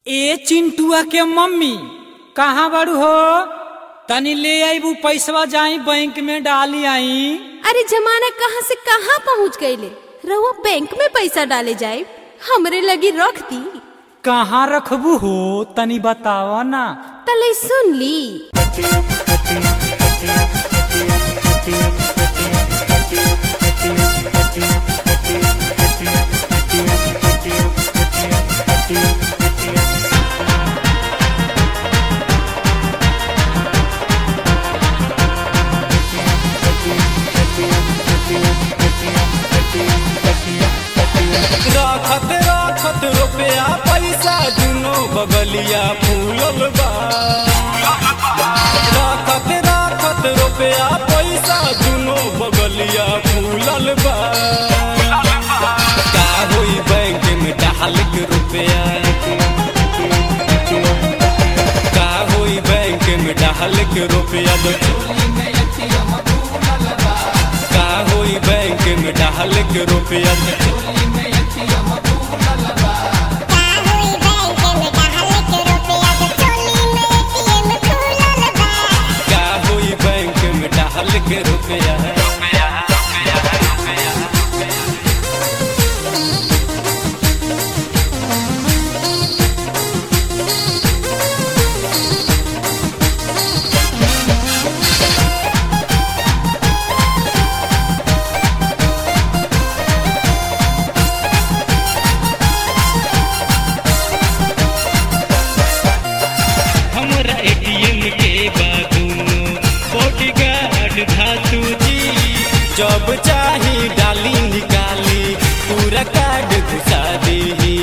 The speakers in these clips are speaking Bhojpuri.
ए चिंटुआ के मम्मी कहाँ बड़ू हो? तनी ले आईबू पैसवा, जाई बैंक में डाली आई। अरे जमाना कहाँ से कहाँ पहुँच गईले। रहुआ बैंक में पैसा डाले जाए, हमरे लगी रख दी। कहाँ रखबू हो तनी बतावा ना। तले सुन ली। राखत राखत रुपया पैसा दुनो बगलिया फूलल बा। राखत राखत रुपया पैसा दुनो बगलिया फूलल बा। का होई बैंक में डाल के रुपया, का होई बैंक में डाल के रुपया, का होई बैंक में डाल के रुपया। के रुपया हमरा एटीएम के बादूनो बॉडीगार्ड धातु जी, जब चाही डाली निकाली पूरा कार्ड घुसा दी।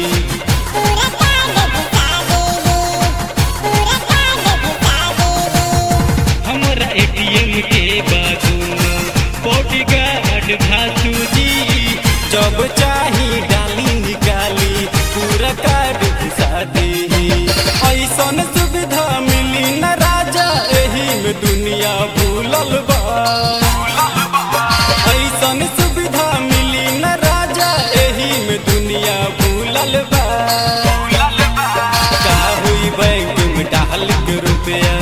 हमरा एटीएम के बादूनो बॉडीगार्ड धातु जी, जब चाही डाली निकाली पूरा कार्ड घुसा दी। ऐसन सुविधा मिली न राजा, एही में दुनिया भूलल बा। ऐसन सुविधा मिली न राजा, एही में दुनिया भूलल बा। का हुई बैंक में डाल के रुपया,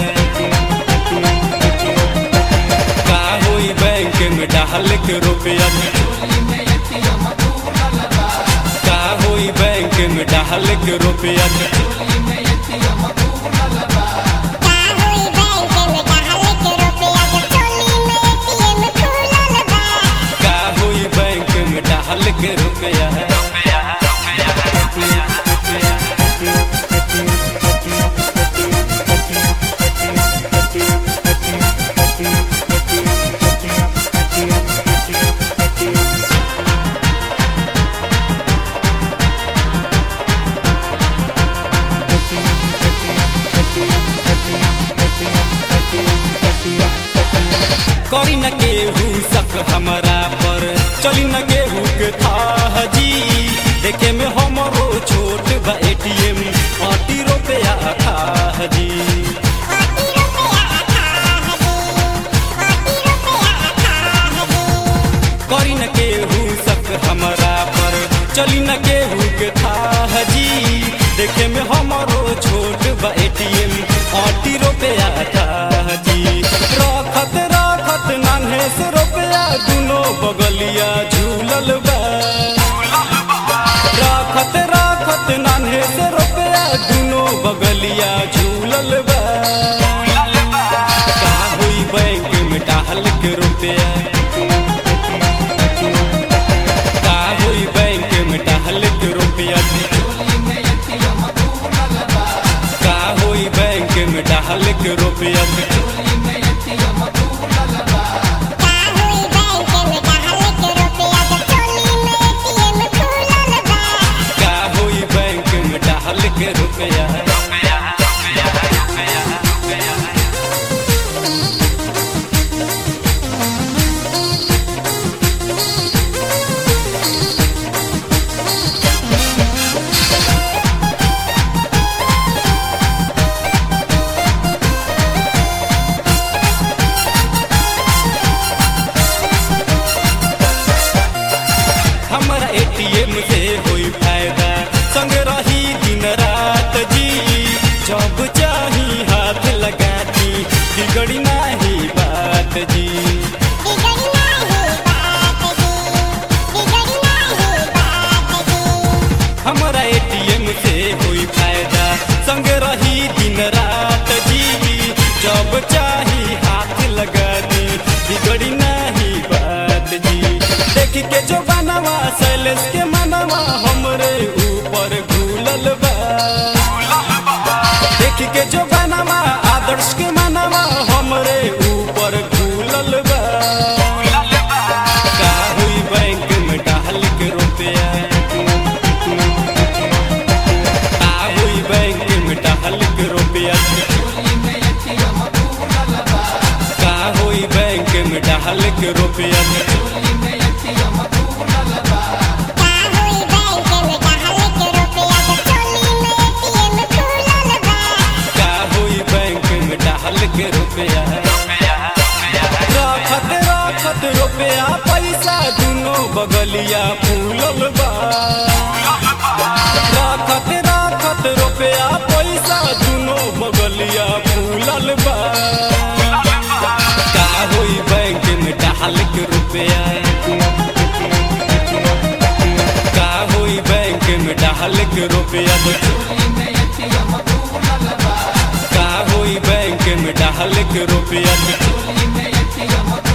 का हुई बैंक में डाल के रुपया, का हुई बैंक में डाल के रुपया। डाल के रुपया करी न केहू शक हमरा पर, चली न केहू के था जी। देखे में हमरो छोट बा एटीएम, 80 रुपया था जी। करी न केहू शक हमरा पर, चली न केहू के था जी। देखे में हमरो छोट बा एटीएम, 80 रुपया था जी। राखत राखत नान्हे से रुपया दुनो बगलिया झूलल बा। राखत राखत नान्हे से रुपया दुनो बगलिया झूलल बा। का हुई बैंक में डाल के रुपया, का हुई बैंक में डाल के रुपया, का हुई बैंक में डाल के रुपया। के रुपया हमरा एटीएम से होई फायदा, संग रही दिन रात जी। हमरे ऊपर खुलल बा का होई बैंक में डाल के रुपया का होई बैंक में डाल के रुपया का होई बैंक में डाल के रुपया के रुपया रखत रखत रुपया पैसा दुनो बगलिया फूलल बा रखत रखत रुपया पैसा दुनो बगलिया फूलल बा का होई बैंक में डाल के रुपया का होई बैंक में डाल के रुपया का होई बैंक में डाल के रुपया